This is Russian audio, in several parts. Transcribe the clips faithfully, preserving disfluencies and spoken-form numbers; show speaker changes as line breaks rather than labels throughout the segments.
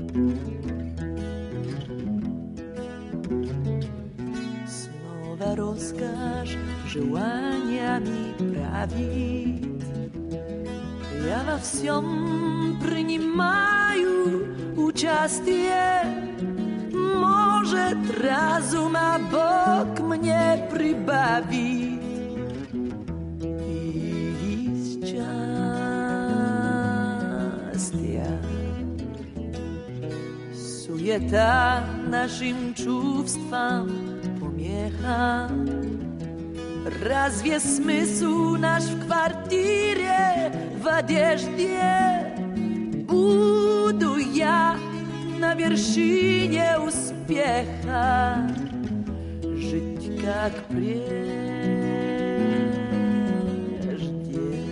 Снова роскошь желаниями правит. Я во всем принимаю участие. Может, разума Бог мне прибавит. И счастья. Суета нашим чувствам помеха. Разве смысл наш в квартире, в одежде? Буду я на вершине успеха, жить как прежде.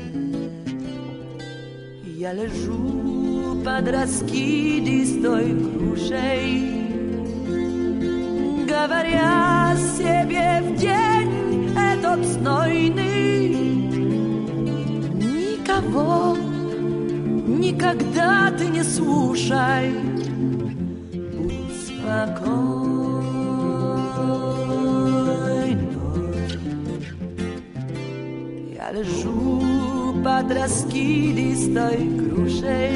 Я лежу под раскидистой грушей, говоря себе в день этот знойный: никого никогда ты не слушай, будь спокойной. Я лежу под раскидистой грушей,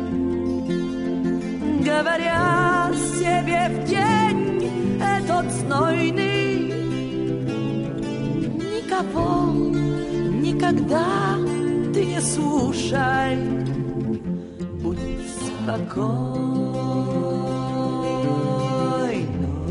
говоря себе в день этот знойный: никого никогда ты не слушай, будь спокойной.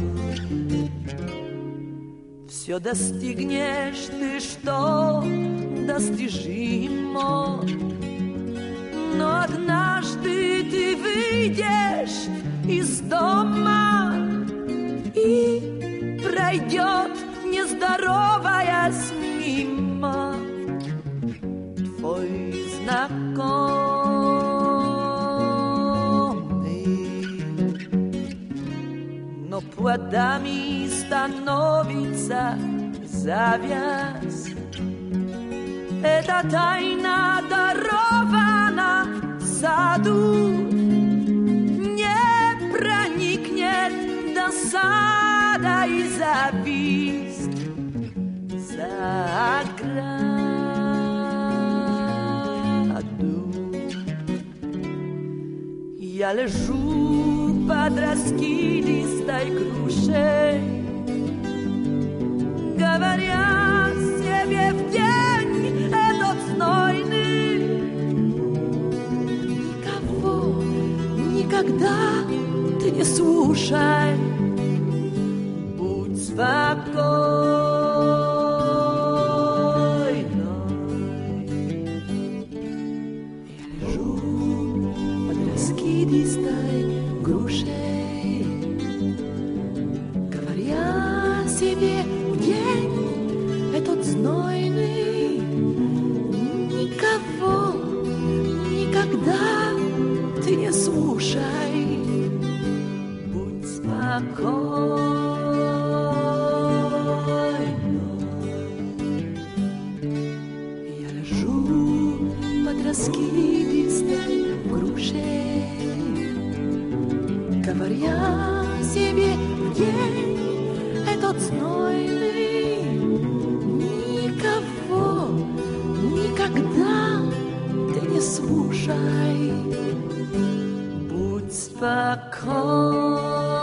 Все достигнешь ты, что достижимо, но однажды ты выйдешь из дома, и пройдет нездоровая мимо твой знакомый. Но плодами становится завяз. Эта тайна дарована саду, не проникнет досада и зависть за ограду. Я лежу под раскидистой грушей, говоря себе в день этот знойный: никого никогда ты не слушай, будь спокойной. Я лежу под раскидистой грушей, говоря себе в день этот знойный: никого никогда ты не слушай, будь спокойной. Я лежу под раскидистой грушей, говоря себе в день этот знойный: никого никогда ты не слушай, будь спокойной.